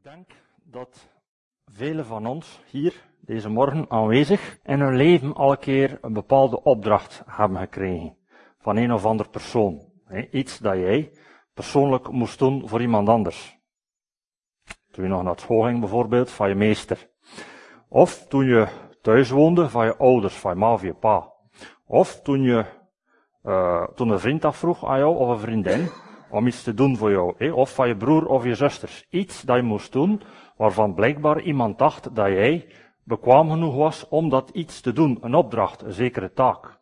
denk dat velen van ons hier deze morgen aanwezig in hun leven al een keer een bepaalde opdracht hebben gekregen van een of ander persoon. Iets dat jij persoonlijk moest doen voor iemand anders. Toen je nog naar school ging bijvoorbeeld, van je meester. Of toen je thuis woonde, van je ouders, van je ma of je pa. Of toen een vriend dat vroeg aan jou of een vriendin om iets te doen voor jou. Of van je broer of je zusters. Iets dat je moest doen, waarvan blijkbaar iemand dacht dat jij bekwaam genoeg was om dat iets te doen. Een opdracht, een zekere taak.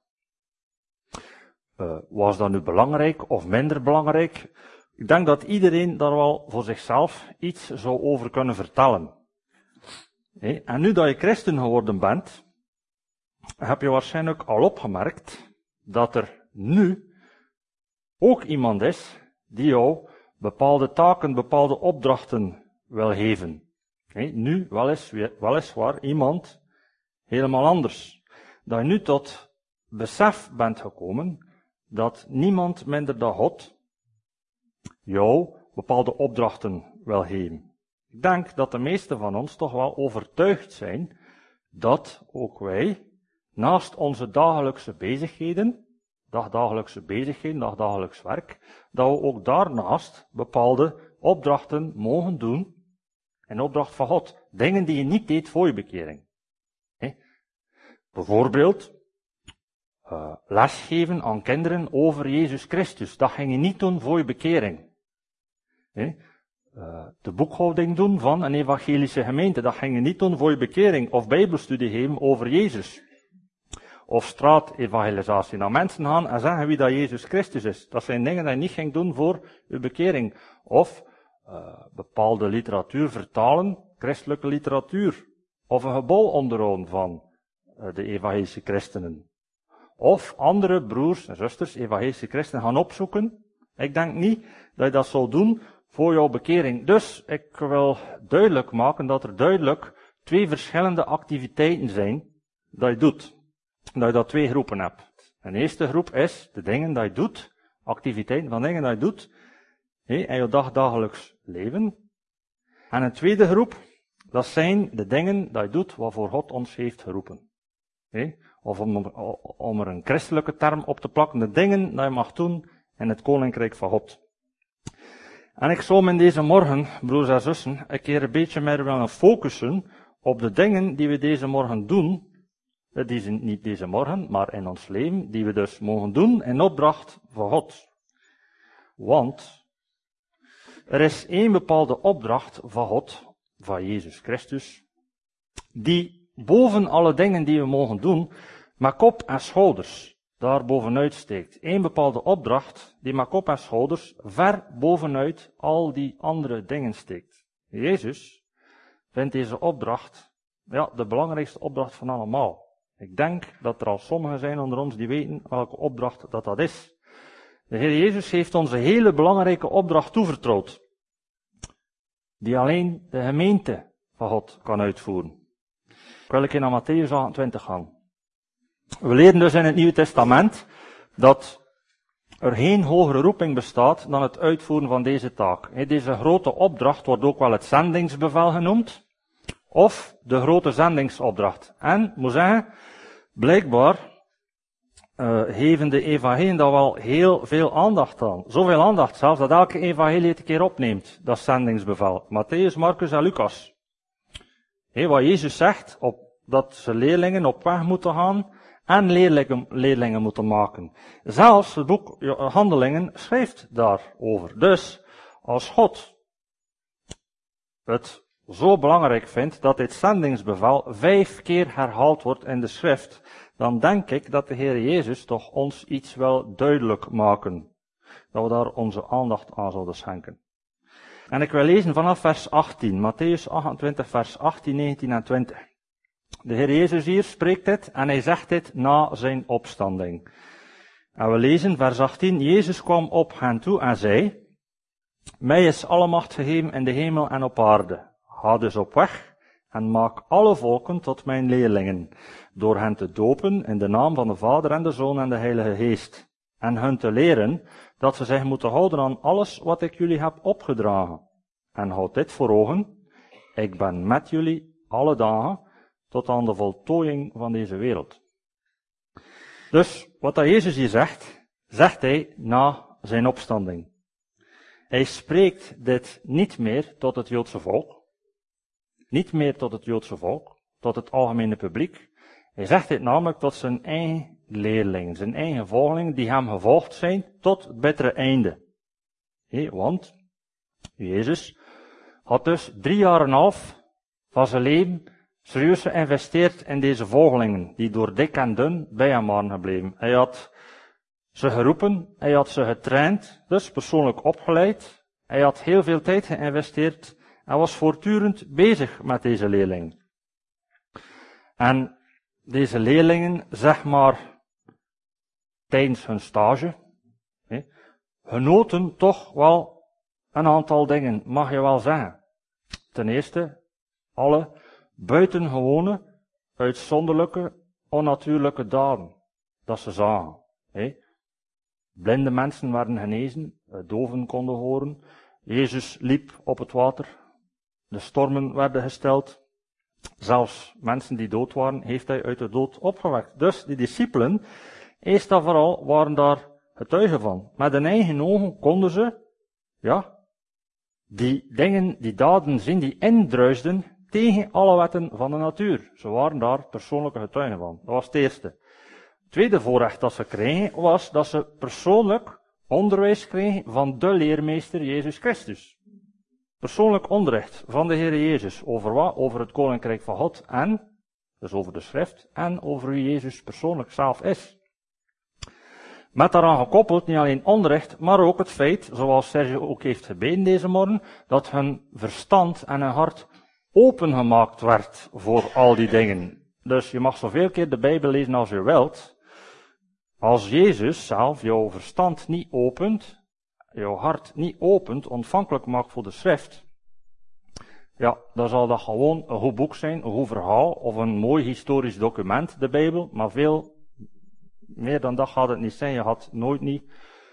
Was dat nu belangrijk of minder belangrijk? Ik denk dat iedereen daar wel voor zichzelf iets zou over kunnen vertellen. En nu dat je christen geworden bent, heb je waarschijnlijk al opgemerkt dat er nu ook iemand is die jou bepaalde taken, bepaalde opdrachten wil geven. Nu weliswaar iemand helemaal anders. Dat je nu tot besef bent gekomen dat niemand minder dan God jou bepaalde opdrachten wil geven. Ik denk dat de meesten van ons toch wel overtuigd zijn dat ook wij, naast onze dagelijkse bezigheden, dagdagelijks werk, dat we ook daarnaast bepaalde opdrachten mogen doen in opdracht van God. Dingen die je niet deed voor je bekering. Bijvoorbeeld, lesgeven aan kinderen over Jezus Christus. Dat ging je niet doen voor je bekering. De boekhouding doen van een evangelische gemeente. Dat ging je niet doen voor je bekering. Of bijbelstudie geven over Jezus. Of straatevangelisatie. Naar mensen gaan en zeggen wie dat Jezus Christus is. Dat zijn dingen die je niet ging doen voor je bekering. Of bepaalde literatuur vertalen, christelijke literatuur. Of een gebouw onderhouden van de evangelische christenen. Of andere broers en zusters, evangelische christenen, gaan opzoeken. Ik denk niet dat je dat zou doen voor jouw bekering. Dus ik wil duidelijk maken dat er duidelijk twee verschillende activiteiten zijn dat je doet. Dat je dat twee groepen hebt. Een eerste groep is de dingen dat je doet, activiteiten van dingen dat je doet in je dagdagelijks leven. En een tweede groep, dat zijn de dingen dat je doet waarvoor God ons heeft geroepen. Of om er een christelijke term op te plakken, de dingen dat je mag doen in het koninkrijk van God. En ik zou me in deze morgen, broers en zussen, een keer een beetje meer willen focussen op de dingen die we deze morgen doen. Niet deze morgen, maar in ons leven, die we dus mogen doen in opdracht van God. Want er is één bepaalde opdracht van God, van Jezus Christus, die boven alle dingen die we mogen doen, met kop en schouders daar bovenuit steekt. Eén bepaalde opdracht die met kop en schouders ver bovenuit al die andere dingen steekt. Jezus vindt deze opdracht, de belangrijkste opdracht van allemaal. Ik denk dat er al sommigen zijn onder ons die weten welke opdracht dat is. De Heer Jezus heeft ons een hele belangrijke opdracht toevertrouwd, die alleen de gemeente van God kan uitvoeren. Ik wil een keer naar Mattheüs 28 gaan. We leren dus in het Nieuwe Testament dat er geen hogere roeping bestaat dan het uitvoeren van deze taak. Deze grote opdracht wordt ook wel het zendingsbevel genoemd, of de grote zendingsopdracht. En, moet zeggen, blijkbaar geven de evangeliën daar wel heel veel aandacht aan. Zoveel aandacht zelfs dat elke evangelie het een keer opneemt, dat zendingsbevel. Matthäus, Marcus en Lucas. Wat Jezus zegt, dat ze leerlingen op weg moeten gaan en leerlingen moeten maken. Zelfs het boek Handelingen schrijft daarover. Dus, als God het zo belangrijk vindt dat dit zendingsbevel 5 keer herhaald wordt in de schrift, dan denk ik dat de Heer Jezus toch ons iets wil duidelijk maken. Dat we daar onze aandacht aan zouden schenken. En ik wil lezen vanaf vers 18, Matthäus 28, vers 18, 19 en 20. De Heer Jezus hier spreekt dit en hij zegt dit na zijn opstanding. En we lezen vers 18, Jezus kwam op hen toe en zei, mij is alle macht gegeven in de hemel en op aarde. Ga dus op weg en maak alle volken tot mijn leerlingen, door hen te dopen in de naam van de Vader en de Zoon en de Heilige Geest. En hun te leren dat ze zich moeten houden aan alles wat ik jullie heb opgedragen. En houd dit voor ogen, ik ben met jullie alle dagen tot aan de voltooiing van deze wereld. Dus, wat dat Jezus hier zegt, zegt hij na zijn opstanding. Hij spreekt dit niet meer tot het Joodse volk. Niet meer tot het Joodse volk, tot het algemene publiek. Hij zegt dit namelijk tot zijn eigen leerlingen, zijn eigen volgelingen die hem gevolgd zijn tot het bittere einde. Want Jezus had dus 3,5 jaar van zijn leven serieus geïnvesteerd in deze volgelingen, die door dik en dun bij hem waren gebleven. Hij had ze geroepen, hij had ze getraind, dus persoonlijk opgeleid. Hij had heel veel tijd geïnvesteerd en was voortdurend bezig met deze leerlingen. En deze leerlingen, zeg maar, tijdens hun stage, genoten toch wel een aantal dingen, mag je wel zeggen. Ten eerste, alle buitengewone, uitzonderlijke, onnatuurlijke daden, dat ze zagen. Blinde mensen werden genezen, doven konden horen, Jezus liep op het water, de stormen werden gesteld, zelfs mensen die dood waren, heeft hij uit de dood opgewekt. Dus die discipelen, eerst en vooral, waren daar getuigen van. Met hun eigen ogen konden ze, die dingen, die daden zien, die indruisden tegen alle wetten van de natuur. Ze waren daar persoonlijke getuigen van. Dat was het eerste. Het tweede voorrecht dat ze kregen, was dat ze persoonlijk onderwijs kregen van de leermeester Jezus Christus. Persoonlijk onderricht van de Heer Jezus. Over wat? Over het Koninkrijk van God en, dus over de schrift, en over wie Jezus persoonlijk zelf is. Met daaraan gekoppeld niet alleen onderricht, maar ook het feit, zoals Sergio ook heeft gebeden deze morgen, dat hun verstand en hun hart opengemaakt werd voor al die dingen. Dus je mag zoveel keer de Bijbel lezen als je wilt. Als Jezus zelf jouw verstand niet opent, jouw hart niet opent, ontvankelijk maakt voor de schrift, dan zal dat gewoon een goed boek zijn, een goed verhaal, of een mooi historisch document, de Bijbel, maar veel meer dan dat gaat het niet zijn. Je gaat nooit niet,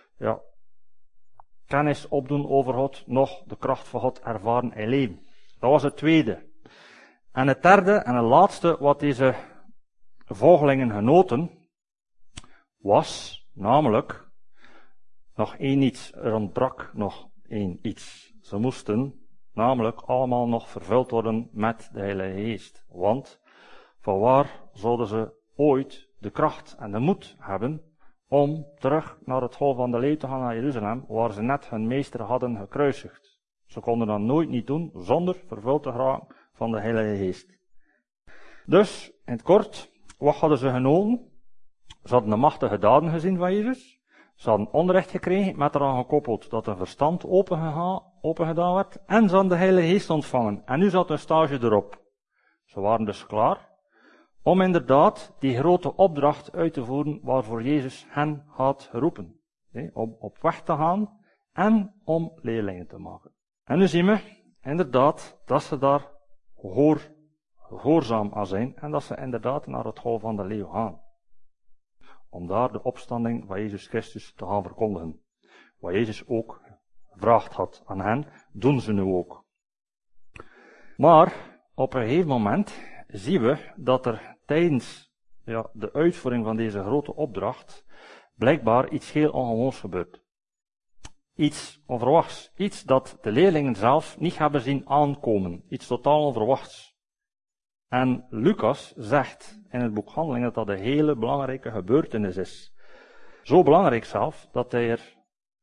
kennis opdoen over God, nog de kracht van God ervaren in leven. Dat was het tweede. En het derde en het laatste wat deze volgelingen genoten, was namelijk nog één iets. Er ontbrak nog één iets. Ze moesten namelijk allemaal nog vervuld worden met de Heilige Geest. Want vanwaar zouden ze ooit de kracht en de moed hebben om terug naar het hol van de leeuw te gaan naar Jeruzalem, waar ze net hun meester hadden gekruisigd. Ze konden dat nooit niet doen zonder vervuld te geraken van de Heilige Geest. Dus, in het kort, wat hadden ze genoten? Ze hadden de machtige daden gezien van Jezus. Ze hadden onderricht gekregen, met eraan gekoppeld dat hun verstand opengedaan werd. En ze hadden de Heilige Geest ontvangen. En nu zat hun stage erop. Ze waren dus klaar om inderdaad die grote opdracht uit te voeren waarvoor Jezus hen had geroepen. Om op weg te gaan en om leerlingen te maken. En nu zien we inderdaad dat ze daar gehoorzaam aan zijn en dat ze inderdaad naar het hol van de leeuw gaan. Om daar de opstanding van Jezus Christus te gaan verkondigen. Wat Jezus ook gevraagd had aan hen, doen ze nu ook. Maar op een gegeven moment zien we dat er tijdens de uitvoering van deze grote opdracht blijkbaar iets heel ongewoons gebeurt. Iets onverwachts. Iets dat de leerlingen zelf niet hebben zien aankomen. Iets totaal onverwachts. En Lucas zegt in het boek Handelingen dat dat een hele belangrijke gebeurtenis is. Zo belangrijk zelf dat hij er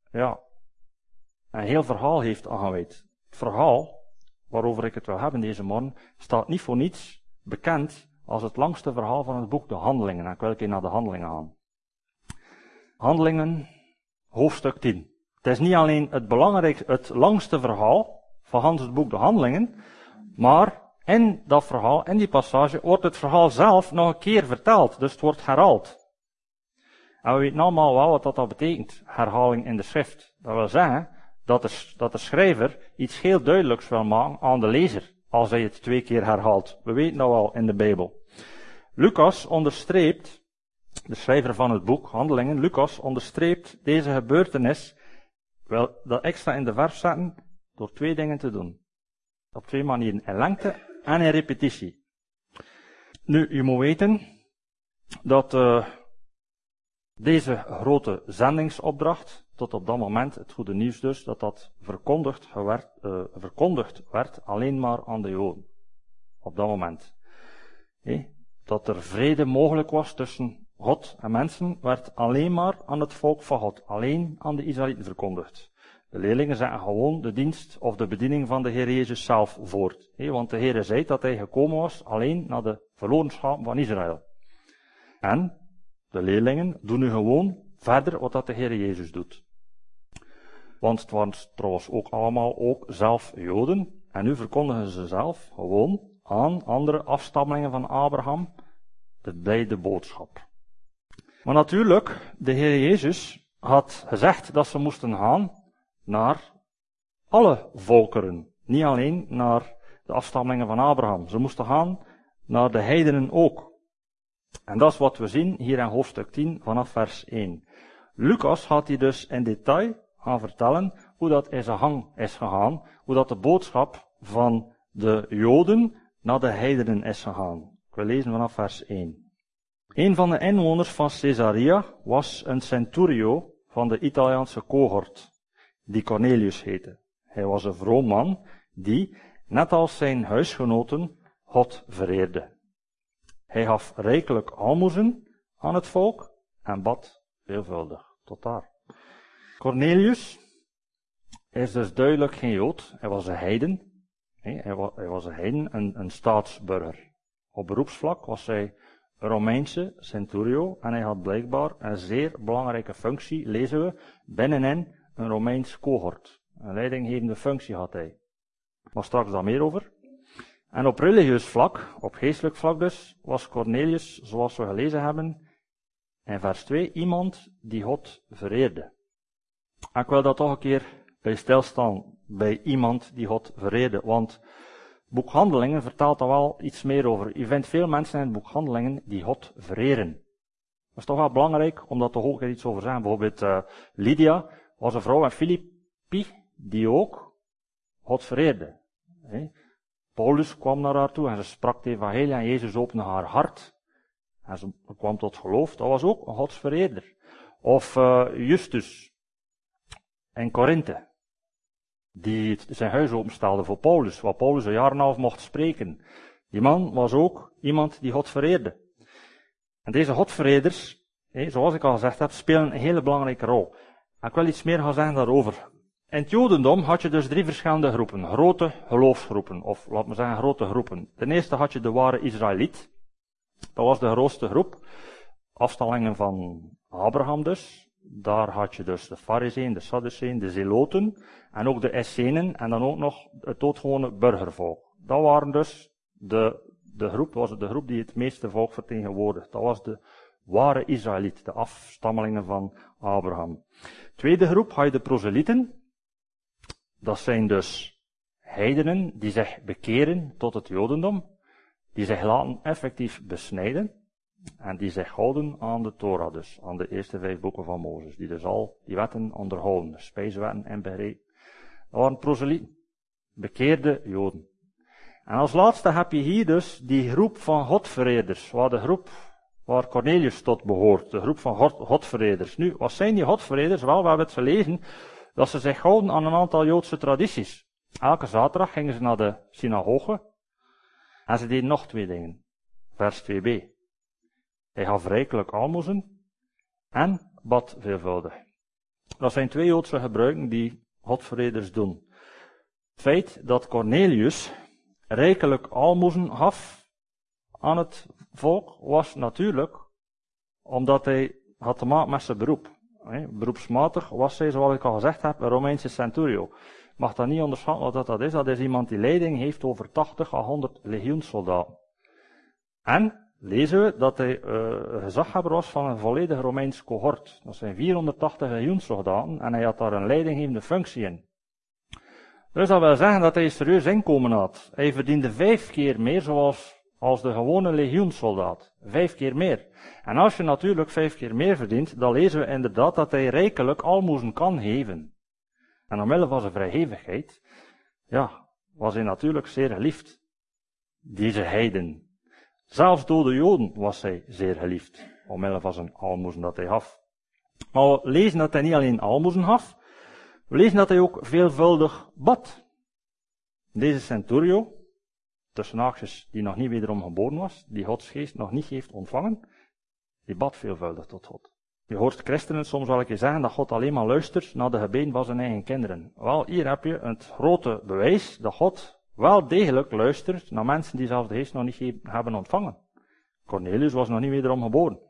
een heel verhaal heeft aangeweid. Het verhaal waarover ik het wil hebben deze morgen staat niet voor niets bekend als het langste verhaal van het boek De Handelingen. En ik wil een keer naar de Handelingen gaan. Handelingen, hoofdstuk 10. Het is niet alleen het langste verhaal van het boek De Handelingen, maar in dat verhaal, in die passage, wordt het verhaal zelf nog een keer verteld. Dus het wordt herhaald. En we weten allemaal wel wat dat betekent, herhaling in de schrift. Dat wil zeggen dat de schrijver iets heel duidelijks wil maken aan de lezer, als hij het 2 keer herhaalt. We weten dat wel in de Bijbel. Lucas onderstreept, de schrijver van het boek Handelingen, Lucas onderstreept deze gebeurtenis, wel dat extra in de verf zetten, door 2 dingen te doen. Op twee manieren. In lengte en in repetitie. Nu, je moet weten dat deze grote zendingsopdracht, tot op dat moment, het goede nieuws dus, dat verkondigd werd alleen maar aan de Joden. Op dat moment. Dat er vrede mogelijk was tussen God en mensen, werd alleen maar aan het volk van God, alleen aan de Israëlieten verkondigd. De leerlingen zetten gewoon de dienst of de bediening van de Heer Jezus zelf voort. Want de Heer zei dat hij gekomen was alleen naar de verloren schapen van Israël. En de leerlingen doen nu gewoon verder wat dat de Heer Jezus doet. Want het waren trouwens ook allemaal zelf Joden. En nu verkondigen ze zelf gewoon aan andere afstammelingen van Abraham de blijde boodschap. Maar natuurlijk, de Heer Jezus had gezegd dat ze moesten gaan naar alle volkeren. Niet alleen naar de afstammelingen van Abraham. Ze moesten gaan naar de heidenen ook. En dat is wat we zien hier in hoofdstuk 10 vanaf vers 1. Lucas gaat hier dus in detail gaan vertellen hoe dat in zijn gang is gegaan. Hoe dat de boodschap van de Joden naar de heidenen is gegaan. Ik wil lezen vanaf vers 1. Een van de inwoners van Caesarea was een centurio van de Italiaanse cohort, die Cornelius heette. Hij was een vroom man die, net als zijn huisgenoten, God vereerde. Hij gaf rijkelijk aalmoezen aan het volk en bad veelvuldig. Tot daar. Cornelius is dus duidelijk geen Jood. Hij was een heiden. Hij was een heiden, een staatsburger. Op beroepsvlak was hij een Romeinse centurio en hij had blijkbaar een zeer belangrijke functie, lezen we, binnenin een Romeins cohort. Een leidinggevende functie had hij. Maar straks daar meer over. En op religieus vlak, op geestelijk vlak dus, was Cornelius, zoals we gelezen hebben, in vers 2, iemand die God vereerde. En ik wil dat toch een keer bij stilstaan, bij iemand die God vereerde, want boek Handelingen vertelt daar wel iets meer over. Je vindt veel mensen in het boek Handelingen die God vereren. Dat is toch wel belangrijk om daar toch ook iets over te zeggen. Bijvoorbeeld Lydia was een vrouw in Filippi die ook God vereerde. Paulus kwam naar haar toe en ze sprak het evangelie en Jezus opende haar hart. En ze kwam tot geloof. Dat was ook een godsvereerder. Of Justus in Korinthe, die zijn huis openstelde voor Paulus, waar Paulus een jaar en een half mocht spreken. Die man was ook iemand die God vereerde. En deze Godvereerders, zoals ik al gezegd heb, spelen een hele belangrijke rol. En ik wil iets meer gaan zeggen daarover. In het Jodendom had je dus 3 verschillende groepen, grote geloofsgroepen, of laat me zeggen grote groepen. Ten eerste had je de ware Israëliet. Dat was de grootste groep, afstammelingen van Abraham dus. Daar had je dus de Farizeeën, de Sadduceeën, de Zeloten en ook de Essenen en dan ook nog het doodgewone burgervolk. Dat waren dus de groep die het meeste volk vertegenwoordigde. Dat was de ware Israëliet, de afstammelingen van Abraham. Tweede groep had je de proselieten. Dat zijn dus heidenen die zich bekeren tot het Jodendom, die zich laten effectief besnijden en die zich houden aan de Torah, dus aan de eerste 5 boeken van Mozes, die dus al die wetten onderhouden, de spijswetten en bereid. Dat waren proselieten, bekeerde Joden. En als laatste heb je hier dus die groep van Godvereerders, de groep waar Cornelius tot behoort, de groep van Godvereerders. Nu, wat zijn die Godvereerders? Wel, we hebben het gelezen, dat ze zich houden aan een aantal Joodse tradities. Elke zaterdag gingen ze naar de synagoge en ze deden nog 2 dingen. Vers 2b. Hij gaf rijkelijk aalmoezen en bad veelvuldig. Dat zijn 2 Joodse gebruiken die Godvereerders doen. Het feit dat Cornelius rijkelijk aalmoezen gaf aan het volk was natuurlijk omdat hij had te maken met zijn beroep. Beroepsmatig was hij, zoals ik al gezegd heb, een Romeinse centurio. Mag dat niet onderschatten wat dat is. Dat is iemand die leiding heeft over 80 à 100 legioenssoldaten. En lezen we dat hij gezaghebber was van een volledig Romeins cohort. Dat zijn 480 legioenssoldaten en hij had daar een leidinggevende functie in. Dus dat wil zeggen dat hij een serieus inkomen had. Hij verdiende 5 keer meer zoals als de gewone legioenssoldaat. 5 keer meer. En als je natuurlijk 5 keer meer verdient, dan lezen we inderdaad dat hij rijkelijk aalmoezen kan geven. En omwille van zijn vrijgevigheid, was hij natuurlijk zeer geliefd. Deze heiden. Zelfs door de Joden was hij zeer geliefd, omwille van zijn almoezen dat hij gaf. Maar we lezen dat hij niet alleen almoezen gaf, we lezen dat hij ook veelvuldig bad. Deze centurio, tussen haakjes die nog niet wederom geboren was, die Godsgeest nog niet heeft ontvangen, die bad veelvuldig tot God. Je hoort christenen soms wel een keer zeggen dat God alleen maar luistert naar de gebeden van zijn eigen kinderen. Wel, hier heb je het grote bewijs dat God wel degelijk luistert naar mensen die zelfs de Geest nog niet hebben ontvangen. Cornelius was nog niet wederom geboren.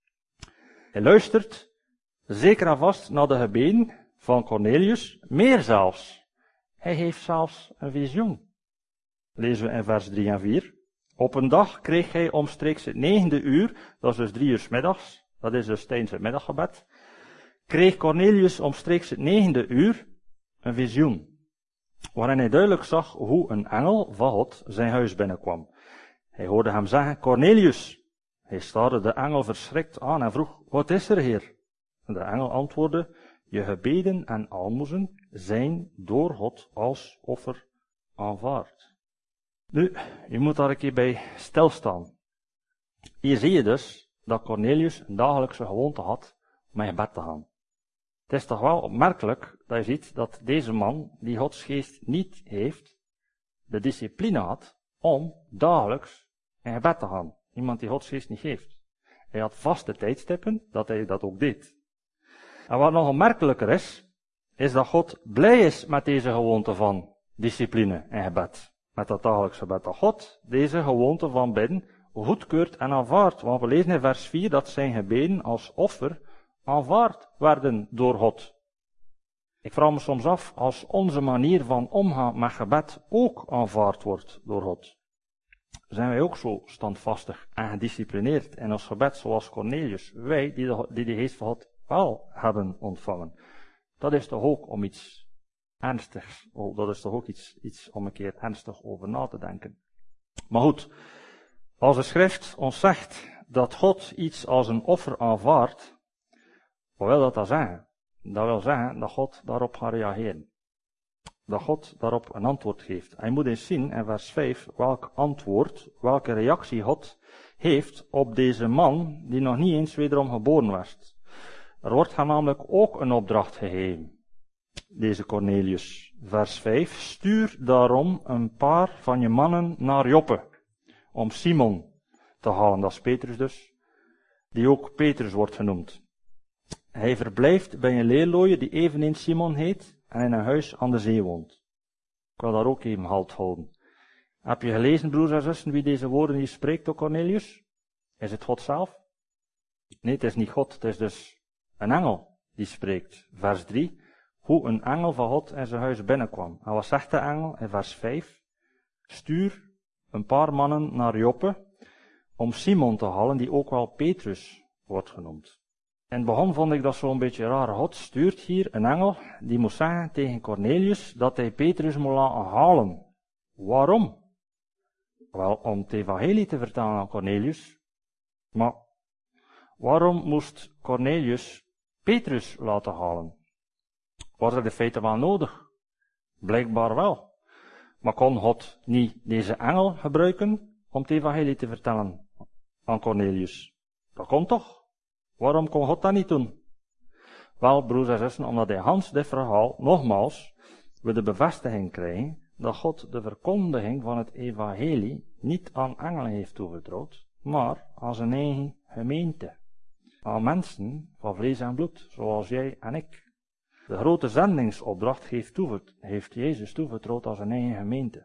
Hij luistert zeker en vast naar de gebeden van Cornelius, meer zelfs. Hij heeft zelfs een visioen. Lezen we in vers 3 en 4. Op een dag kreeg hij omstreeks het 9e uur, dat is dus 3 uur 's middags, dat is dus tijdens het middaggebed, kreeg Cornelius omstreeks het 9e uur een visioen, waarin hij duidelijk zag hoe een engel van God zijn huis binnenkwam. Hij hoorde hem zeggen, Cornelius. Hij staarde de engel verschrikt aan en vroeg, wat is er, Heer? En de engel antwoordde, je gebeden en almoezen zijn door God als offer aanvaard. Nu, je moet daar een keer bij stilstaan. Hier zie je dus dat Cornelius een dagelijkse gewoonte had om in bed te gaan. Het is toch wel opmerkelijk dat je ziet dat deze man, die Gods geest niet heeft, de discipline had om dagelijks in bed te gaan. Iemand die Gods geest niet heeft. Hij had vaste tijdstippen dat hij dat ook deed. En wat nog opmerkelijker is dat God blij is met deze gewoonte van discipline in gebed. Met dat dagelijkse gebed. Dat God deze gewoonte van bidden goedkeurt en aanvaardt. Want we lezen in vers 4 dat zijn gebeden als offer aanvaard werden door God. Ik vraag me soms af als onze manier van omgaan met gebed ook aanvaard wordt door God. Zijn wij ook zo standvastig en gedisciplineerd in ons gebed zoals Cornelius? Wij die de geest van God wel hebben ontvangen. Dat is toch ook om iets ernstigs, dat is toch ook iets om een keer ernstig over na te denken. Maar goed, als de schrift ons zegt dat God iets als een offer aanvaardt, wat wil dat dan zeggen? Dat wil zeggen dat God daarop gaat reageren. Dat God daarop een antwoord geeft. En je moet eens zien in vers 5 welk antwoord, welke reactie God heeft op deze man die nog niet eens wederom geboren werd. Er wordt hem namelijk ook een opdracht gegeven. Deze Cornelius, vers 5. Stuur daarom een paar van je mannen naar Joppe, om Simon te halen, dat is Petrus dus, die ook Petrus wordt genoemd. Hij verblijft bij een leerlooie die eveneens Simon heet en in een huis aan de zee woont. Ik wil daar ook even halt houden. Heb je gelezen, broers en zussen, wie deze woorden hier spreekt door Cornelius? Is het God zelf? Nee, het is niet God, het is dus een engel die spreekt. Vers 3. Hoe een engel van God in zijn huis binnenkwam. En wat zegt de engel in vers 5? Stuur een paar mannen naar Joppe om Simon te halen, die ook wel Petrus wordt genoemd. In het begin vond ik dat zo'n beetje raar. God stuurt hier een engel die moet zeggen tegen Cornelius dat hij Petrus moet laten halen. Waarom? Wel, om het evangelie te vertellen aan Cornelius. Maar waarom moest Cornelius Petrus laten halen? Was dat in feite wel nodig? Blijkbaar wel. Maar kon God niet deze engel gebruiken om het evangelie te vertellen aan Cornelius? Dat kon toch? Waarom kon God dat niet doen? Wel, broers en zussen, omdat in Hans dit verhaal, nogmaals, we de bevestiging krijgen dat God de verkondiging van het evangelie niet aan engelen heeft toevertrouwd, maar aan zijn eigen gemeente. Aan mensen van vlees en bloed, zoals jij en ik. De grote zendingsopdracht heeft Jezus toevertrouwd aan zijn eigen gemeente.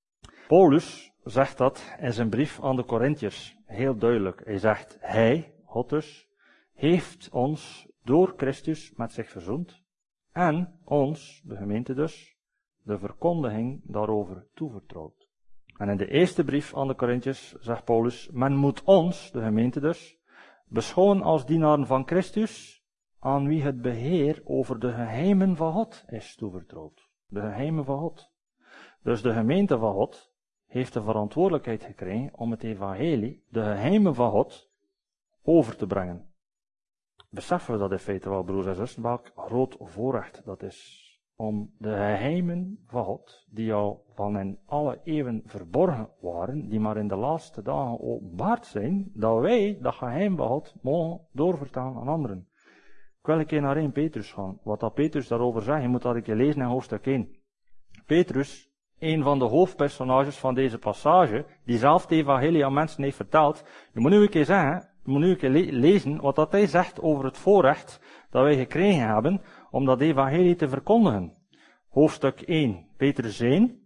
Paulus zegt dat in zijn brief aan de Korinthiërs heel duidelijk. Hij zegt, hij, God dus, heeft ons door Christus met zich verzoend en ons, de gemeente dus, de verkondiging daarover toevertrouwd. En in de eerste brief aan de Korinthiërs zegt Paulus, men moet ons, de gemeente dus, beschouwen als dienaren van Christus, aan wie het beheer over de geheimen van God is toevertrouwd. De geheimen van God. Dus de gemeente van God heeft de verantwoordelijkheid gekregen om het evangelie, de geheimen van God, over te brengen. Beseffen we dat in feite wel, broers en zussen, welk groot voorrecht dat is. om de geheimen van God, die al van in alle eeuwen verborgen waren, die maar in de laatste dagen openbaard zijn, dat wij dat geheim van God mogen doorvertalen aan anderen. Ik wil een keer naar 1 Petrus gaan. Wat dat Petrus daarover zegt, je moet dat een keer lezen in hoofdstuk 1. Petrus, een van de hoofdpersonages van deze passage, die zelf het evangelie aan mensen heeft verteld, je moet nu een keer zeggen, je moet nu een keer lezen wat dat hij zegt over het voorrecht dat wij gekregen hebben om dat evangelie te verkondigen. Hoofdstuk 1, Petrus 1.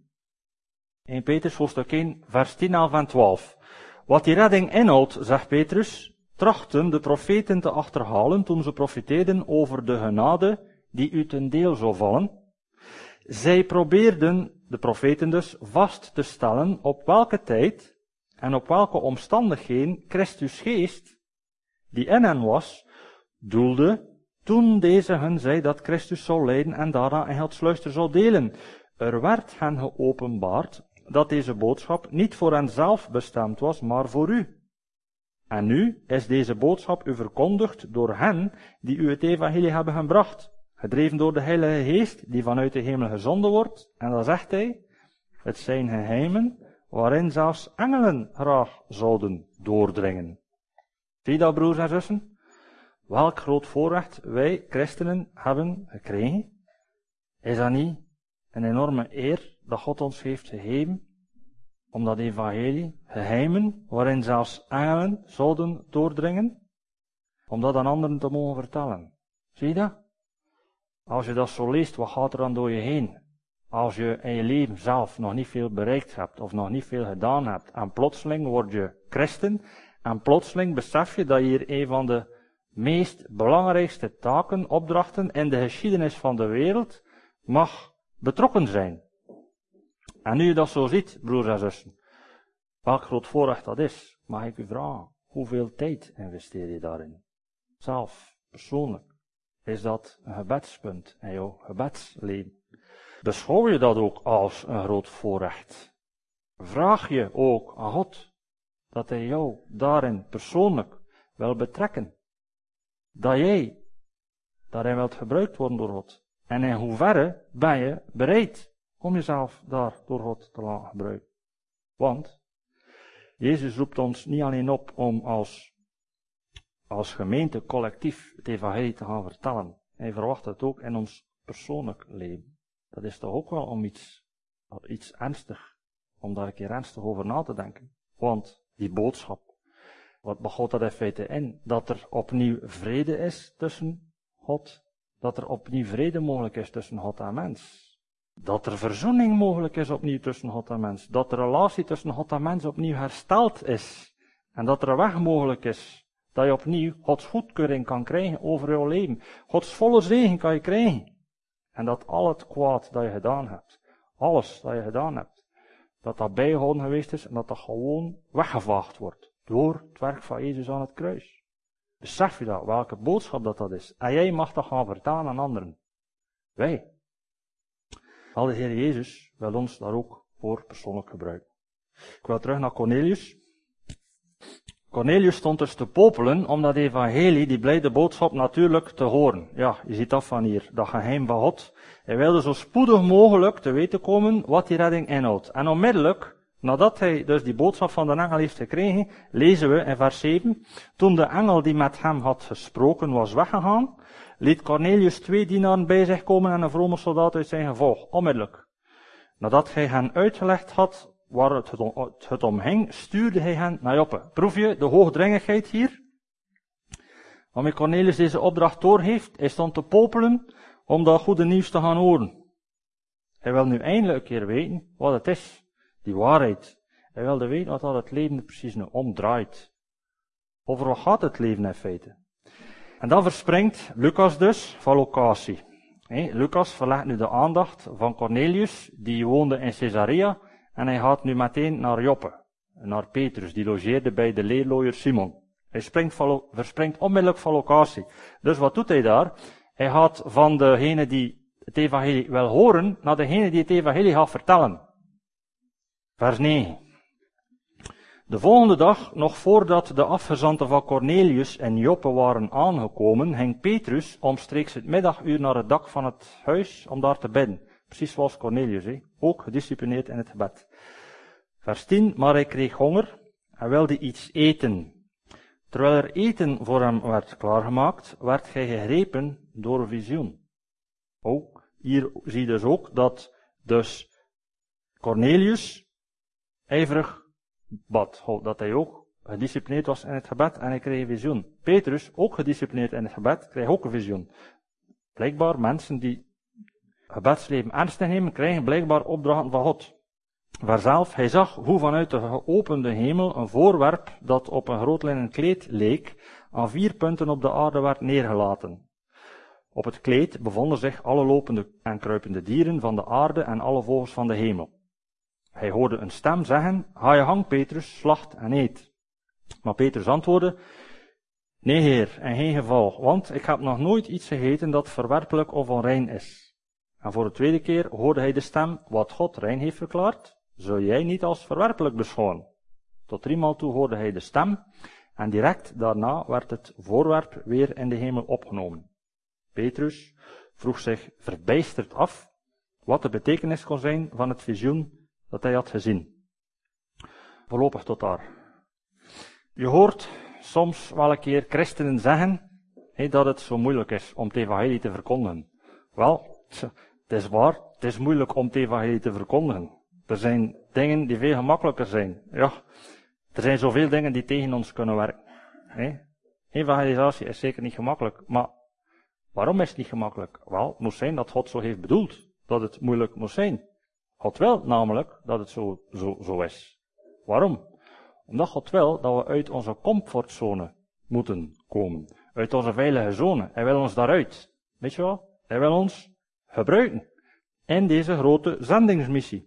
1 Petrus, hoofdstuk 1, vers 10, 11 en 12. Wat die redding inhoudt, zegt Petrus, trachten de profeten te achterhalen toen ze profeteerden over de genade die u ten deel zou vallen. Zij probeerden, de profeten dus, vast te stellen op welke tijd en op welke omstandigheden Christus geest, die in hen was, doelde toen deze hun zei dat Christus zou lijden en daarna in Gods luister zou delen. Er werd hen geopenbaard dat deze boodschap niet voor hen zelf bestemd was, maar voor u. En nu is deze boodschap u verkondigd door hen die u het evangelie hebben gebracht, gedreven door de Heilige Geest die vanuit de hemel gezonden wordt. En dan zegt hij, het zijn geheimen waarin zelfs engelen graag zouden doordringen. Zie je dat, broers en zussen? Welk groot voorrecht wij christenen hebben gekregen? Is dat niet een enorme eer dat God ons heeft gegeven? Om dat evangelie, geheimen, waarin zelfs engelen zouden doordringen, om dat aan anderen te mogen vertellen. Zie je dat? Als je dat zo leest, wat gaat er dan door je heen? Als je in je leven zelf nog niet veel bereikt hebt, of nog niet veel gedaan hebt, en plotseling word je christen, en plotseling besef je dat je hier een van de meest belangrijkste taken, opdrachten in de geschiedenis van de wereld mag betrokken zijn. En nu je dat zo ziet, broers en zussen, welk groot voorrecht dat is, mag ik u vragen, hoeveel tijd investeer je daarin? Zelf, persoonlijk, is dat een gebedspunt in jouw gebedsleven? Beschouw je dat ook als een groot voorrecht? Vraag je ook aan God dat hij jou daarin persoonlijk wil betrekken? Dat jij daarin wilt gebruikt worden door God? En in hoeverre ben je bereid om jezelf daar door God te laten gebruiken? Want Jezus roept ons niet alleen op om als gemeente collectief het evangelie te gaan vertellen. Hij verwacht het ook in ons persoonlijk leven. Dat is toch ook wel om iets ernstig, om daar een keer ernstig over na te denken. Want die boodschap, wat begot dat in feite in? Dat er opnieuw vrede is tussen God, dat er opnieuw vrede mogelijk is tussen God en mens. Dat er verzoening mogelijk is opnieuw tussen God en mens. Dat de relatie tussen God en mens opnieuw hersteld is. En dat er een weg mogelijk is. Dat je opnieuw Gods goedkeuring kan krijgen over jouw leven. Gods volle zegen kan je krijgen. En dat al het kwaad dat je gedaan hebt, alles dat je gedaan hebt, dat dat bijgehouden geweest is en dat dat gewoon weggevaagd wordt. Door het werk van Jezus aan het kruis. Besef je dat, welke boodschap dat is. En jij mag dat gaan vertalen aan anderen. Wij. Al de Heer Jezus wil ons daar ook voor persoonlijk gebruiken. Ik wil terug naar Cornelius. Cornelius stond dus te popelen om dat evangelie, die blijde boodschap, natuurlijk te horen. Ja, je ziet dat van hier, dat geheim van God. Hij wilde zo spoedig mogelijk te weten komen wat die redding inhoudt. En onmiddellijk, nadat hij dus die boodschap van de engel heeft gekregen, lezen we in vers 7, toen de engel die met hem had gesproken was weggegaan, liet Cornelius 2 dienaren bij zich komen en een vrome soldaat uit zijn gevolg, onmiddellijk. Nadat hij hen uitgelegd had waar het om ging, stuurde hij hen naar Joppe. Proef je de hoogdringigheid hier? Waarmee Cornelius deze opdracht doorheeft, hij stond te popelen om dat goede nieuws te gaan horen. Hij wil nu eindelijk een keer weten wat het is, die waarheid. Hij wilde weten wat dat het leven er precies nu omdraait. Over wat gaat het leven in feite? En dan verspringt Lucas dus van locatie. Lucas verlegt nu de aandacht van Cornelius, die woonde in Caesarea, en hij gaat nu meteen naar Joppe, naar Petrus, die logeerde bij de leerlooier Simon. Hij verspringt onmiddellijk van locatie. Dus wat doet hij daar? Hij gaat van degene die het evangelie wil horen, naar degene die het evangelie gaat vertellen. Vers 9. De volgende dag, nog voordat de afgezanten van Cornelius en Joppe waren aangekomen, ging Petrus omstreeks het middaguur naar het dak van het huis om daar te bidden. Precies zoals Cornelius, ook gedisciplineerd in het gebed. Vers 10, maar hij kreeg honger en wilde iets eten. Terwijl er eten voor hem werd klaargemaakt, werd hij gegrepen door een visioen. Oh, hier zie je dus ook dat dus Cornelius ijverig bad. Dat hij ook gedisciplineerd was in het gebed en hij kreeg een visioen. Petrus, ook gedisciplineerd in het gebed, kreeg ook een visioen. Blijkbaar mensen die gebedsleven ernstig nemen, krijgen blijkbaar opdrachten van God. Vers 11, hij zag hoe vanuit de geopende hemel een voorwerp dat op een groot linnen kleed leek, aan 4 punten op de aarde werd neergelaten. Op het kleed bevonden zich alle lopende en kruipende dieren van de aarde en alle vogels van de hemel. Hij hoorde een stem zeggen, ga je gang Petrus, slacht en eet. Maar Petrus antwoordde, nee heer, in geen geval, want ik heb nog nooit iets gegeten dat verwerpelijk of onrein is. En voor de tweede keer hoorde hij de stem, wat God rein heeft verklaard, zul jij niet als verwerpelijk beschouwen. Tot 3 maal toe hoorde hij de stem, en direct daarna werd het voorwerp weer in de hemel opgenomen. Petrus vroeg zich verbijsterd af, wat de betekenis kon zijn van het visioen dat hij had gezien. Voorlopig tot daar. Je hoort soms wel een keer christenen zeggen, dat het zo moeilijk is om het evangelie te verkondigen. Wel, het is waar, het is moeilijk om het evangelie te verkondigen. Er zijn dingen die veel gemakkelijker zijn. Ja, er zijn zoveel dingen die tegen ons kunnen werken. Evangelisatie is zeker niet gemakkelijk, maar waarom is het niet gemakkelijk? Wel, het moet zijn dat God zo heeft bedoeld, dat het moeilijk moet zijn. God wil namelijk dat het zo is. Waarom? Omdat God wil dat we uit onze comfortzone moeten komen. Uit onze veilige zone. Hij wil ons daaruit. Weet je wel? Hij wil ons gebruiken. In deze grote zendingsmissie.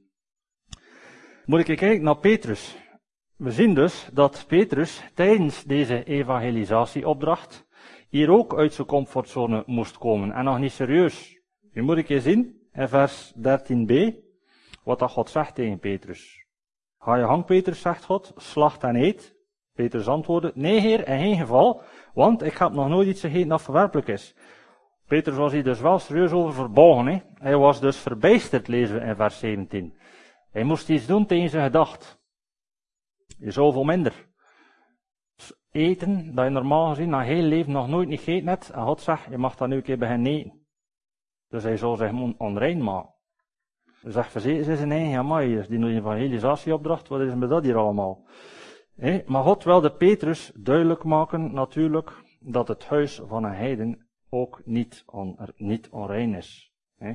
Moet ik kijken naar Petrus. We zien dus dat Petrus tijdens deze evangelisatieopdracht hier ook uit zijn comfortzone moest komen. En nog niet serieus. Nu moet ik je zien, in vers 13b, wat dat God zegt tegen Petrus. Ga je gang, Petrus, zegt God, slacht en eet. Petrus antwoordde, nee heer, in geen geval, want ik heb nog nooit iets gegeten dat verwerpelijk is. Petrus was hier dus wel serieus over verbogen. Hij was dus verbijsterd, lezen we in vers 17. Hij moest iets doen tegen zijn gedacht. Je zou veel minder eten, dat je normaal gezien na heel leven nog nooit niet gegeten hebt, en God zegt, je mag dat nu een keer beginnen eten. Dus hij zou zich onrein maken. Hij zegt, verzekerd is zijn eigen amai, die evangelisatieopdracht, wat is met dat hier allemaal? Maar God wilde Petrus duidelijk maken, natuurlijk, dat het huis van een heiden ook niet onrein is.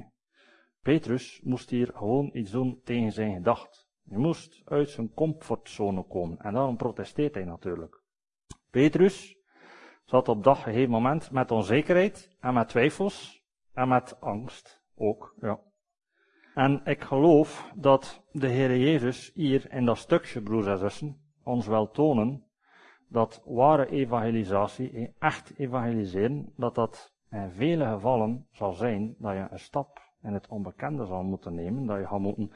Petrus moest hier gewoon iets doen tegen zijn gedacht. Hij moest uit zijn comfortzone komen. En daarom protesteert hij natuurlijk. Petrus zat op dat gegeven moment met onzekerheid en met twijfels en met angst ook. Ja. En ik geloof dat de Heer Jezus hier in dat stukje, broers en zussen, ons wil tonen dat ware evangelisatie, echt evangeliseren, dat in vele gevallen zal zijn dat je een stap in het onbekende zal moeten nemen, dat je gaat moeten,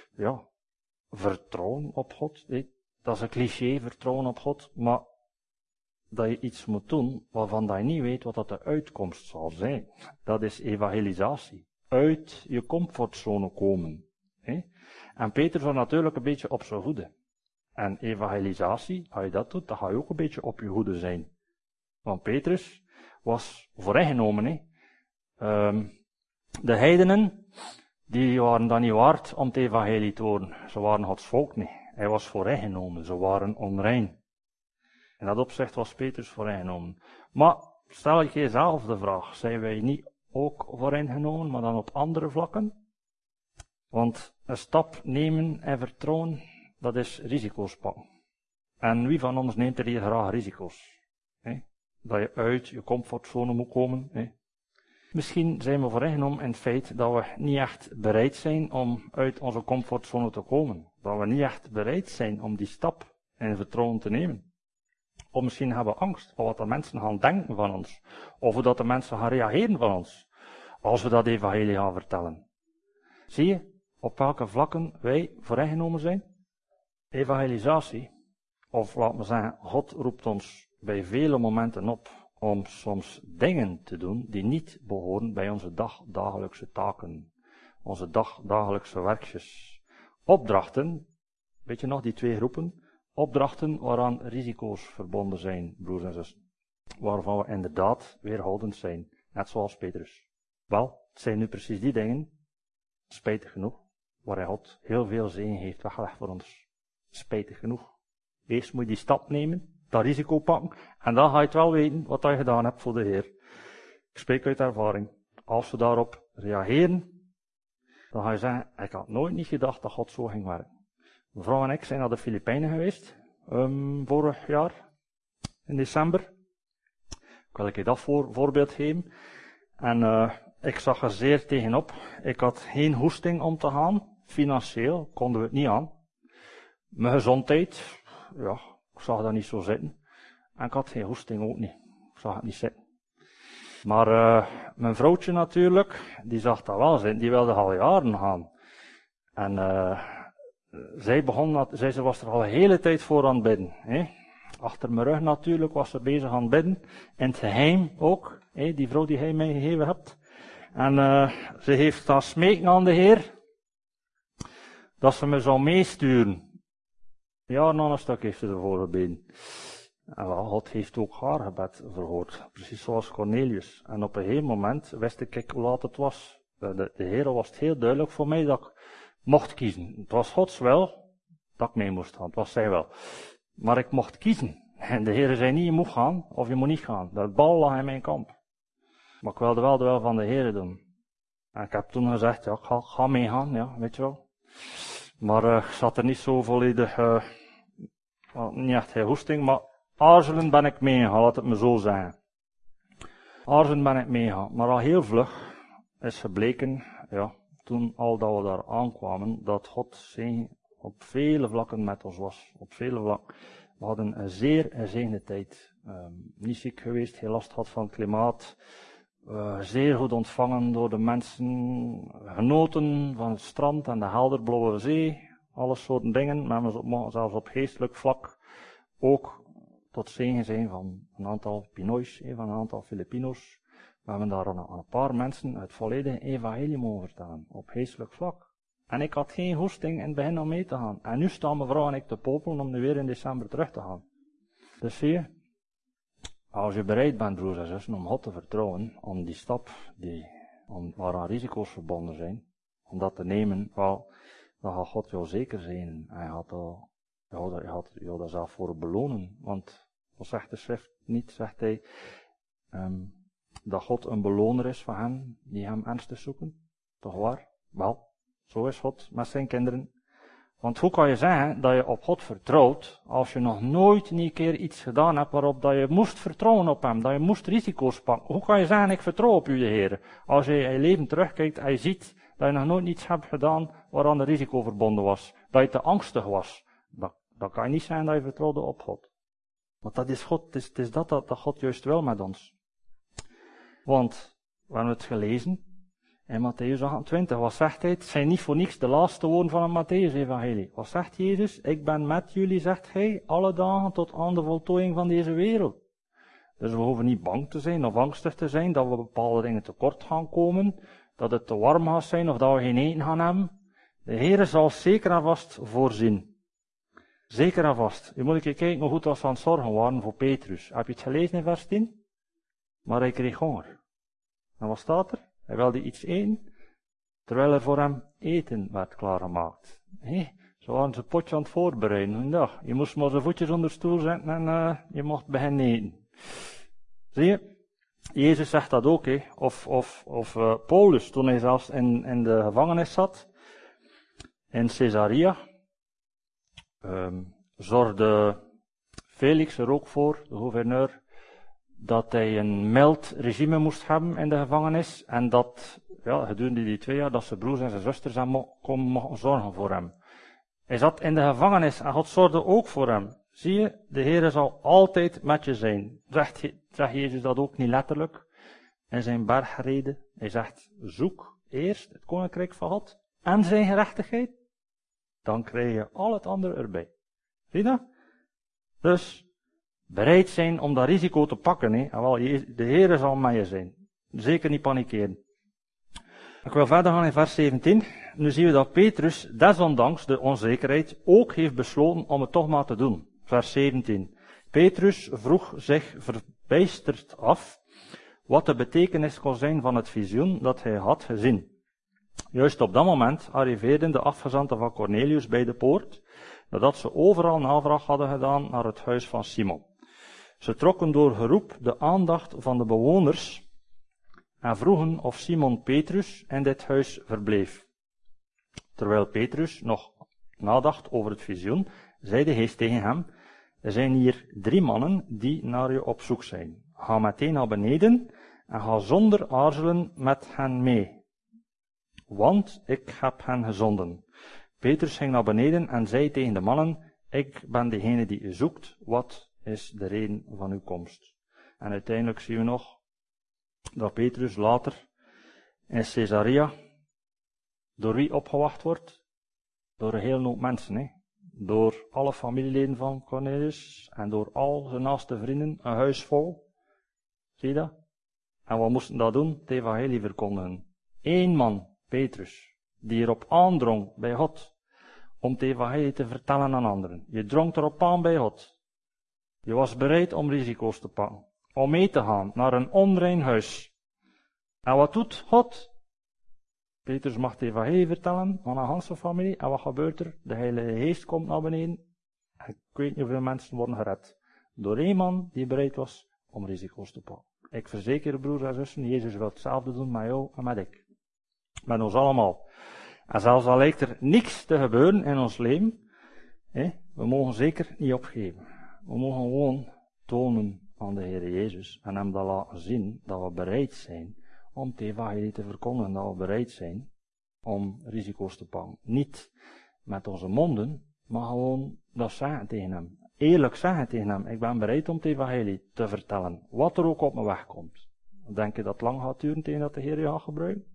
vertrouwen op God. Dat is een cliché, vertrouwen op God, maar dat je iets moet doen waarvan dat je niet weet wat dat de uitkomst zal zijn. Dat is evangelisatie. Uit je comfortzone komen. En Petrus was natuurlijk een beetje op zijn hoede. En evangelisatie, als je dat doet, dan ga je ook een beetje op je hoede zijn. Want Petrus was vooringenomen. De heidenen, die waren dan niet waard om het evangelie te horen. Ze waren Gods volk niet. Hij was vooringenomen. Ze waren onrein. In dat opzicht was Petrus vooringenomen. Maar stel ik jezelf de vraag, zijn wij niet ook vooringenomen, maar dan op andere vlakken? Want een stap nemen en vertrouwen, dat is risico's pakken. En wie van ons neemt er hier graag risico's? Dat je uit je comfortzone moet komen. Misschien zijn we vooringenomen in het feit dat we niet echt bereid zijn om uit onze comfortzone te komen. Dat we niet echt bereid zijn om die stap in vertrouwen te nemen. Of misschien hebben we angst voor wat de mensen gaan denken van ons. Of hoe dat de mensen gaan reageren van ons. Als we dat evangelie gaan vertellen. Zie je op welke vlakken wij vooringenomen zijn? Evangelisatie of laat me zeggen, God roept ons bij vele momenten op om soms dingen te doen die niet behoren bij onze dagelijkse taken, onze dagelijkse werkjes. Opdrachten, weet je nog, die 2 groepen, opdrachten waaraan risico's verbonden zijn, broers en zussen, waarvan we inderdaad weerhoudend zijn, net zoals Petrus. Wel, het zijn nu precies die dingen, spijtig genoeg, waarin God heel veel zegen heeft weggelegd voor ons. Spijtig genoeg. Eerst moet je die stap nemen, dat risico pakken, en dan ga je het wel weten wat je gedaan hebt voor de Heer. Ik spreek uit ervaring. Als we daarop reageren, dan ga je zeggen, ik had nooit niet gedacht dat God zo ging werken. Mevrouw en ik zijn naar de Filipijnen geweest, vorig jaar, in december. Ik wil je dat voorbeeld geven. En ik zag er zeer tegenop. Ik had geen hoesting om te gaan. Financieel konden we het niet aan. Mijn gezondheid, ja, ik zag dat niet zo zitten. En ik had geen hoesting ook niet. Ik zag het niet zitten. Maar mijn vrouwtje natuurlijk, die zag dat wel zitten. Die wilde al jaren gaan. En zij was er al een hele tijd voor aan het bidden. Achter mijn rug natuurlijk was ze bezig aan het bidden. In het geheim ook. Die vrouw die hij mij gegeven hebt. En ze heeft dan smeken aan de Heer. Dat ze me zou meesturen. Ja, nog een stuk heeft ze ervoor gebeden. En wel, God heeft ook haar gebed verhoord. Precies zoals Cornelius. En op een gegeven moment wist ik hoe laat het was. De Heer was het heel duidelijk voor mij dat ik mocht kiezen. Het was Gods wil dat ik mee moest gaan. Het was zijn wel. Maar ik mocht kiezen. En de Heer zei niet, je moet gaan of je moet niet gaan. Dat bal lag in mijn kamp. Maar ik wilde wel de wil van de Heer doen. En ik heb toen gezegd, ja, ik ga meegaan, ja, weet je wel. Maar ik zat er niet zo volledig, niet echt heel hoesting, maar aarzelen ben ik meegegaan, laat het me zo zeggen. Aarzelen ben ik meegegaan, maar al heel vlug is gebleken, ja, toen al dat we daar aankwamen, dat God zegen op vele vlakken met ons was. Op vele vlakken. We hadden een zeer gezegende tijd. Niet ziek geweest, geen last gehad van het klimaat. Zeer goed ontvangen door de mensen. Genoten van het strand en de helderblauwe zee. Alle soorten dingen. Maar we mogen zelfs op geestelijk vlak ook tot zegen zijn van een aantal Pinoys, van een aantal Filipino's. We hebben daar aan een paar mensen het volledige evangelie mogen vertellen. Op geestelijk vlak. En ik had geen hoesting in het begin om mee te gaan. En nu staan mevrouw en ik te popelen om nu weer in december terug te gaan. Dus zie je, als je bereid bent, broers en zussen, om God te vertrouwen, om die stap, waaraan risico's verbonden zijn, om dat te nemen, wel, dan gaat God jou zeker zegenen. En je gaat jou daar zelf voor belonen. Want, wat zegt de schrift niet, zegt hij, dat God een beloner is van hen die hem ernstig zoeken. Toch waar? Wel. Zo is God met zijn kinderen. Want hoe kan je zeggen dat je op God vertrouwt, als je nog nooit een keer iets gedaan hebt waarop dat je moest vertrouwen op hem, dat je moest risico's pakken? Hoe kan je zeggen, ik vertrouw op u, de Heer? Als je je leven terugkijkt en je ziet dat je nog nooit iets hebt gedaan waaraan een risico verbonden was, dat je te angstig was, dan kan je niet zeggen dat je vertrouwde op God. Want dat is God, het is dat God juist wil met ons. Want, we hebben het gelezen, in Matthäus 28, wat zegt hij? Het zijn niet voor niks de laatste woorden van het Matthäus-evangelie. Wat zegt Jezus? Ik ben met jullie, zegt hij, alle dagen tot aan de voltooiing van deze wereld. Dus we hoeven niet bang te zijn of angstig te zijn dat we bepaalde dingen tekort gaan komen, dat het te warm gaat zijn of dat we geen eten gaan hebben. De Heer zal zeker en vast voorzien. Zeker en vast. Je moet een keer kijken hoe goed als we aan het zorgen waren voor Petrus. Heb je het gelezen in vers 10? Maar hij kreeg honger. En wat staat er? Hij wilde iets eten, terwijl er voor hem eten werd klaargemaakt. Zo waren ze een potje aan het voorbereiden. Je moest maar zijn voetjes onder de stoel zetten en je mocht beginnen eten. Zie je? Jezus zegt dat ook, Of Paulus, toen hij zelfs in de gevangenis zat, in Caesarea, zorgde Felix er ook voor, de gouverneur, dat hij een mild regime moest hebben in de gevangenis. En dat, ja, gedurende die 2 jaar, dat zijn broers en zijn zusters hem mochten zorgen voor hem. Hij zat in de gevangenis en God zorgde ook voor hem. Zie je, de Heer zal altijd met je zijn. Zegt Jezus dat ook niet letterlijk in zijn bergreden. Hij zegt, zoek eerst het koninkrijk van God en zijn gerechtigheid. Dan krijg je al het andere erbij. Zie je dat? Dus, bereid zijn om dat risico te pakken. Hè. Wel, de Heer zal met je zijn. Zeker niet panikeren. Ik wil verder gaan in vers 17. Nu zien we dat Petrus, desondanks de onzekerheid, ook heeft besloten om het toch maar te doen. Vers 17. Petrus vroeg zich verbijsterd af wat de betekenis kon zijn van het visioen dat hij had gezien. Juist op dat moment arriveerden de afgezanten van Cornelius bij de poort, nadat ze overal navraag hadden gedaan naar het huis van Simon. Ze trokken door geroep de aandacht van de bewoners en vroegen of Simon Petrus in dit huis verbleef. Terwijl Petrus nog nadacht over het visioen, zei de geest tegen hem: er zijn hier 3 mannen die naar je op zoek zijn. Ga meteen naar beneden en ga zonder aarzelen met hen mee. Want ik heb hen gezonden. Petrus ging naar beneden en zei tegen de mannen: ik ben degene die u zoekt. Wat is de reden van uw komst? En uiteindelijk zien we nog dat Petrus later in Caesarea door wie opgewacht wordt? Door een hele hoop mensen. Hè? Door alle familieleden van Cornelius en door al zijn naaste vrienden, een huis vol. Zie je dat? En wat moesten dat doen? Het evangelie verkondigen. 1 man, Petrus, die erop aandrong bij God om het evangelie te vertellen aan anderen. Je drong erop aan bij God. Je was bereid om risico's te pakken. Om mee te gaan naar een onrein huis. En wat doet God? Petrus mag het evangelie vertellen aan een ganse familie. En wat gebeurt er? De Heilige Geest komt naar beneden. En ik weet niet hoeveel mensen worden gered. Door 1 man die bereid was om risico's te pakken. Ik verzeker, broers en zussen, Jezus wil hetzelfde doen met jou en met ik. Met ons allemaal. En zelfs al lijkt er niks te gebeuren in ons leven, we mogen zeker niet opgeven. We mogen gewoon tonen aan de Heer Jezus en hem dat laten zien dat we bereid zijn om het evangelie te verkondigen, dat we bereid zijn om risico's te pakken. Niet met onze monden, maar gewoon dat zeggen tegen hem. Eerlijk zeggen tegen hem: ik ben bereid om het evangelie te vertellen, wat er ook op mijn weg komt. Denk je dat het lang gaat duren tegen dat de Heer je gaat gebruiken?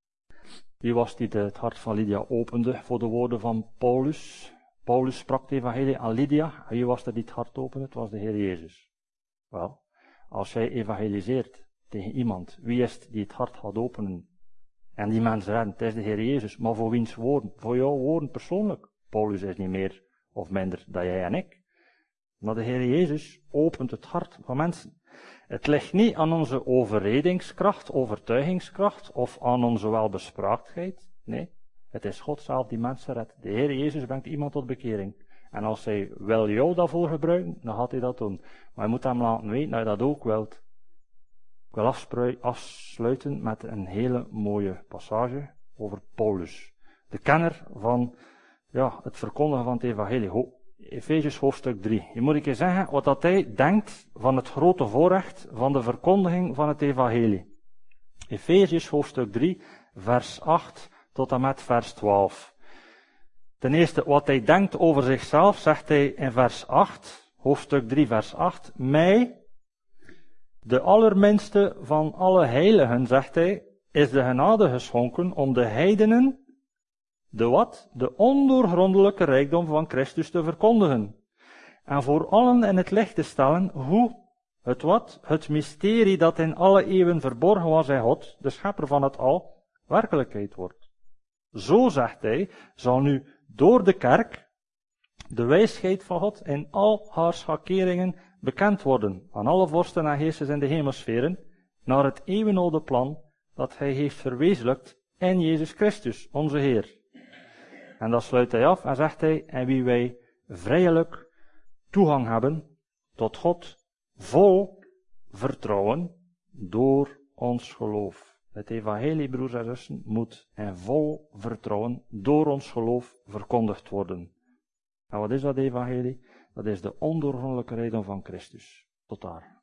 Wie was die het hart van Lydia opende voor de woorden van Paulus? Paulus sprak het evangelie aan Lydia. En wie was er die het hart opende? Het was de Heer Jezus. Wel, als jij evangeliseert tegen iemand, wie is het die het hart gaat openen en die mensen redden? Het is de Heer Jezus. Maar voor wiens woorden? Voor jouw woorden persoonlijk. Paulus is niet meer of minder dan jij en ik. Maar de Heer Jezus opent het hart van mensen. Het ligt niet aan onze overredingskracht, overtuigingskracht of aan onze welbespraaktheid. Nee, het is God zelf die mensen redt. De Heer Jezus brengt iemand tot bekering. En als hij wil jou daarvoor gebruiken, dan gaat hij dat doen. Maar je moet hem laten weten dat je dat ook wilt. Ik wil afsluiten met een hele mooie passage over Paulus. De kenner van het verkondigen van het evangelie. Efeziërs hoofdstuk 3. Je moet een keer zeggen wat dat hij denkt van het grote voorrecht van de verkondiging van het evangelie. Efeziërs hoofdstuk 3, vers 8 tot en met vers 12. Ten eerste, wat hij denkt over zichzelf, zegt hij in vers 8, hoofdstuk 3, vers 8. Mij, de allerminste van alle heiligen, zegt hij, is de genade geschonken om de heidenen de ondoorgrondelijke rijkdom van Christus te verkondigen. En voor allen in het licht te stellen hoe het mysterie dat in alle eeuwen verborgen was in God, de schepper van het al, werkelijkheid wordt. Zo, zegt hij, zal nu door de kerk de wijsheid van God in al haar schakeringen bekend worden aan alle vorsten en heersers in de hemelsferen, naar het eeuwenoude plan dat hij heeft verwezenlijkt in Jezus Christus, onze Heer. En dat sluit hij af en zegt hij: en wie wij vrijelijk toegang hebben tot God, vol vertrouwen door ons geloof. Het evangelie, broers en zussen, moet in vol vertrouwen door ons geloof verkondigd worden. En wat is dat evangelie? Dat is de ondoorgrondelijke rijkdom van Christus. Tot daar.